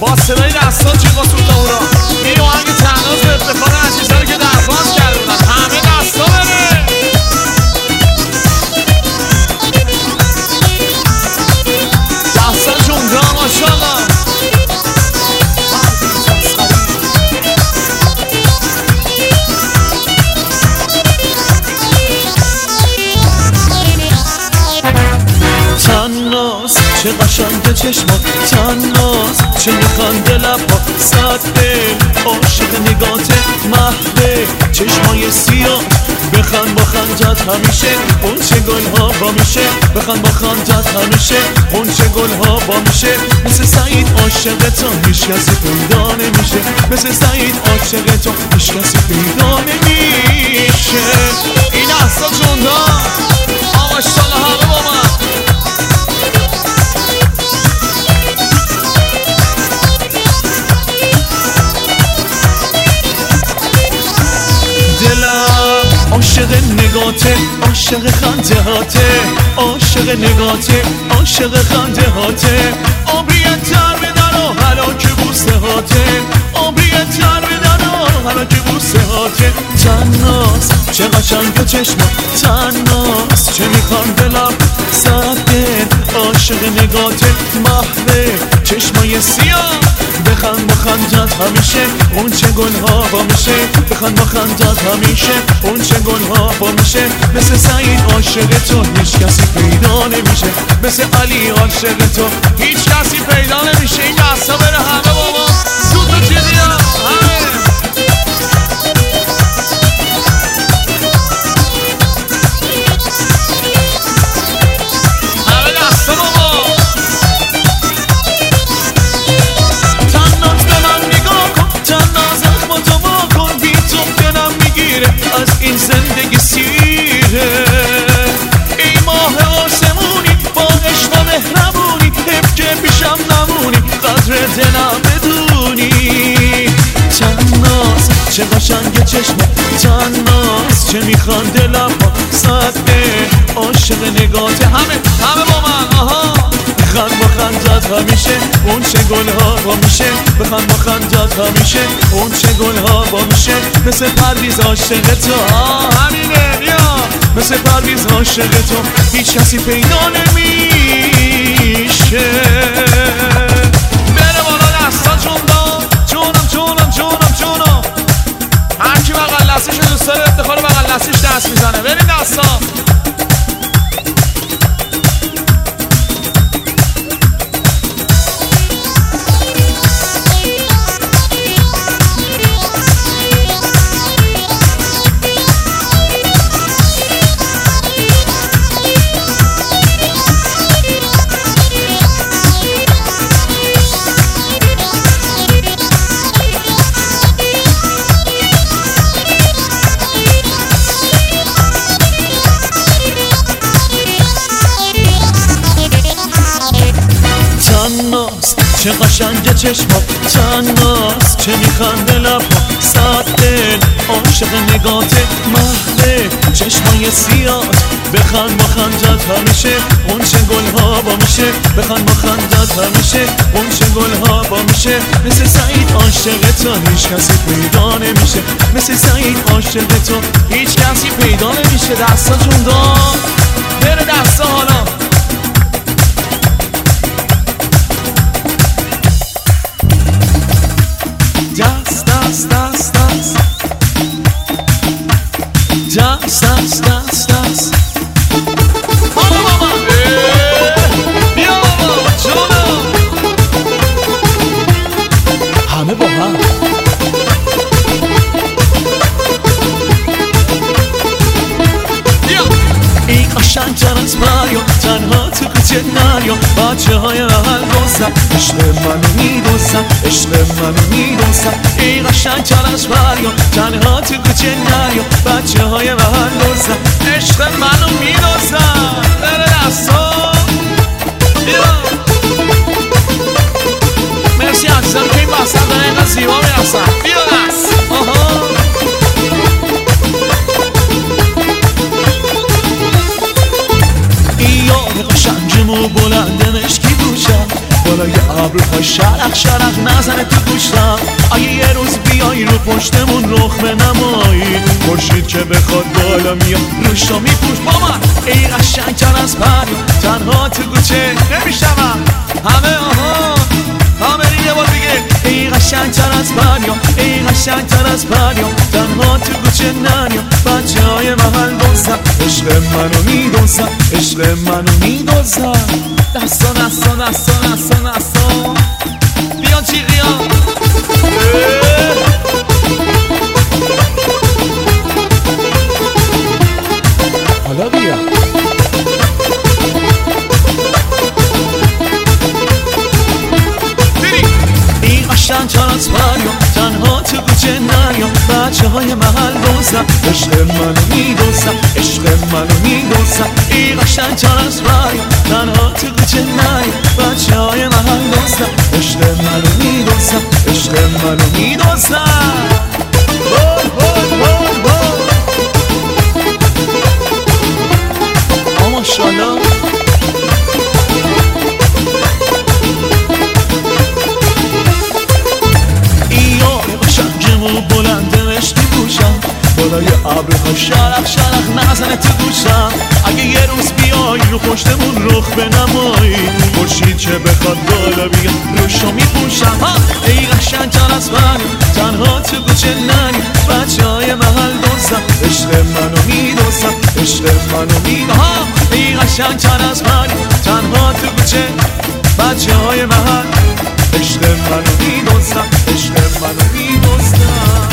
با صدای دستان چی با سلطانورا این آهنگ تناز به افتخار عزیزانی که درخواست کرده بودن همه دستا بره دستان جونگا ماشاءالله تناز چه قشنگ چشمات تناز چه میخنده لبات صد دل عاشق نگات مهده چشمای سیاه بخند با خندت همیشه اون چه گلها با میشه بخند با خندت همیشه اون چه گلها با میشه مثل سعید عاشق تو هیچ کسی پیدا نمیشه مثل سعید عاشق تو هیچ کسی پیدا نمیشه این احسا جوندا ماشاءالله همه با من دلم عاشق نگاته عاشق خنده هاته عاشق نگاته عاشق خنده هاته آبریتر بدن و هلاک بوسه هاته آبریتر بدن و هلاک بوسه هاته تناز چه قشنگ چشمات تناز چه میخوان دلم صده عاشق نگاته محوه چشمای سیاه بخند با خندت همیشه اون چه گلها با میشه بخند با خندت همیشه اون چه گلها با میشه مثل سعید عاشق تو هیچ کسی پیدا نمیشه مثل علی عاشق تو هیچ کسی پیدا نمیشه این دستا بره همه بابا زود و جدی همه از این زندگی سیره ای ماه آسمونی با عشق و مهربونی حیف که پیشم نمونی قدر دلم بدونی تناز چه قشنگ چشمات تناز چه میخوان دلم ها صده عاشق نگات همه با من آها بخند با خندت همیشه اون چه گلها با میشه بخند با خندت همیشه اون چه گلها با میشه مثل پرویز عاشق تو همینه بیا مثل پرویز عاشق تو هیچ کسی پیدا نمیشه بره بالا دستا جونم هرکی بغل دستش دوست داره افتخار بغل دستش دست میزنه بریم دستا چه قشنگ چشمات تناز چه میخنده لبا صد دل عاشق نگات محوه چشمای سیاد بخند با خندت همیشه اون چه گلها با میشه بخند با خندت همیشه اون چه گلها با میشه مثل سعید عاشق تو هیچ کسی پیدا نمیشه مثل سعید عاشق تو هیچ کسی پیدا نمیشه دستا جون دار بره دستا حالا دست دست دست دست دست دست دست دست حالا بابا بیا بابا جونم همه با هم بیا این قشنگ‌تر از مریم تنها تو کوچه نریم بچه های محل دوستم عشق منو میدوستم عشق منو میدوستم این قشنگ‌تر از مریم تنها تو کوچه نریم بچه های محل دوستم عشق منو میدوستم بره دستا بیا مرسی عزیزم که این بستر داره اینقدر زیبا میرسن بیا دست این یاد قشنگم و بلند مشکی دوشم بالای ابر ابرهای شرق شرق نزنه تو گوشتم اگه یه روز بیایی رو پشتمون رخ بنمایی خورشید که بخواد بالا میاد روشو میپوش با من ای قشنگتر از پریا تنها تو کوچه نمیشنوم همه آها همه یه بار دیگه ای قشنگتر از پریا ای قشنگتر از پریا تنها تو کوچه نریا بچه های محل دوستم عشق منو میدوزم عشق منو میدوزم دستا دستا دستا دستا دستا بیان چیقیان حالا بیا این قشنگتر از پریا تنها تو کوچه نریا بچه های محل دوزم عشق منو میدوزم عشق منو میدوزم این قشنگتر از پریا تنها تو کوچه نریا بچه های محل دوزم عشق منو میدوزم عشق منو میدوزم ماشاءالله بلنده مشتی پوشم بالای ابرها شرق شرق نزنه تو گوشم اگه یه روز بیای رو پشتمون رخ بنمایی خورشید چه بخواد بالا بیاد روشو میپوشم ای قشنگتر از من تنها تو کوچه نری بچه های محل دوزم عشق منو میدوزم عشق منو میدوزم ای قشنگتر از من تنها تو کوچه بچه های محل عشق منو میدوزم عشق منو میدوزم